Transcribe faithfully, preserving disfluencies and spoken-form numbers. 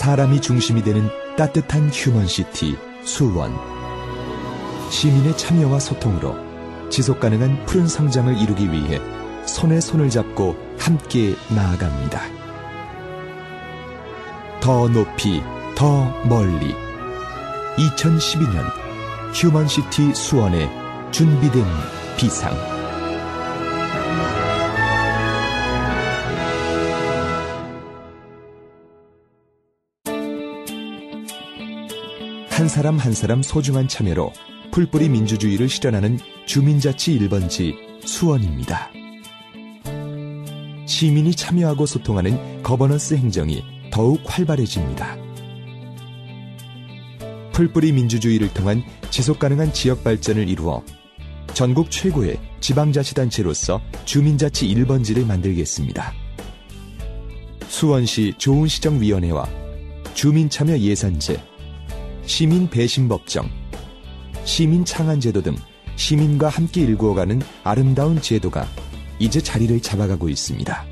사람이 중심이 되는 따뜻한 휴먼시티 수원. 시민의 참여와 소통으로 지속가능한 푸른 성장을 이루기 위해 손에 손을 잡고 함께 나아갑니다. 더 높이, 더 멀리. 이천십이 년 휴먼시티 수원의 준비된 비상. 한 사람 한 사람 소중한 참여로 풀뿌리 민주주의를 실현하는 주민자치 일 번지 수원입니다. 시민이 참여하고 소통하는 거버넌스 행정이 더욱 활발해집니다. 풀뿌리 민주주의를 통한 지속가능한 지역 발전을 이루어 전국 최고의 지방자치단체로서 주민자치 일 번지를 만들겠습니다. 수원시 좋은시정위원회와 주민참여 예산제, 시민배심법정, 시민창안제도 등 시민과 함께 일구어가는 아름다운 제도가 이제 자리를 잡아가고 있습니다.